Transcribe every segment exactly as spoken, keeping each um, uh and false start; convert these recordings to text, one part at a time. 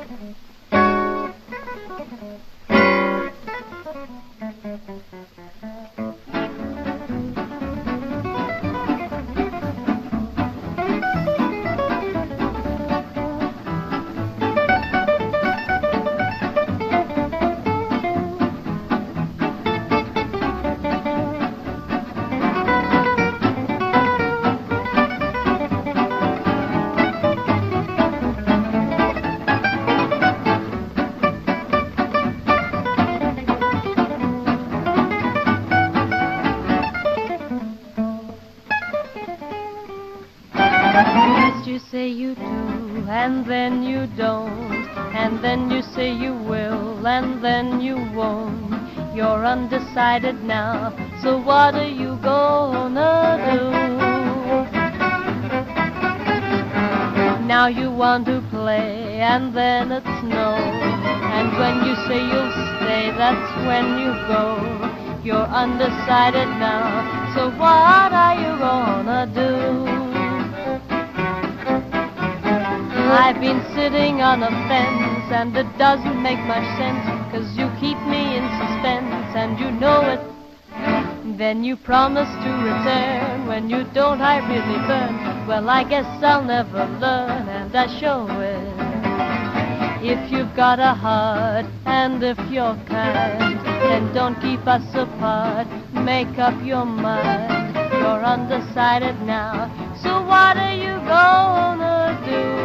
First you say you do, and then you don't, and then you say you will, and then you won't. You're undecided now, so what are you gonna do? Now you want to play, and then it's no, and when you say you'll stay, that's when you go. You're undecided now, so what are you gonna do? I've been sitting on a fence, and it doesn't make much sense, 'cause you keep me in suspense, and you know it. Then you promise to return. When you don't, I really burn. Well, I guess I'll never learn, and I show it. If you've got a heart, and if you're kind, then don't keep us apart. Make up your mind. You're undecided now, so what are you gonna do?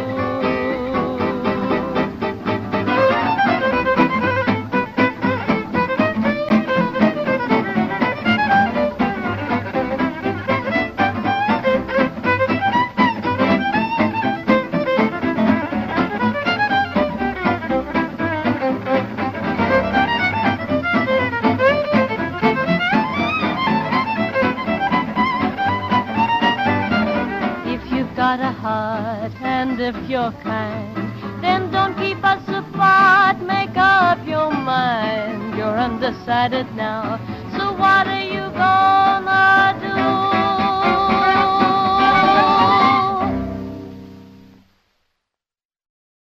Got a heart, and if you're kind, then don't keep us apart. Make up your mind. You're undecided now,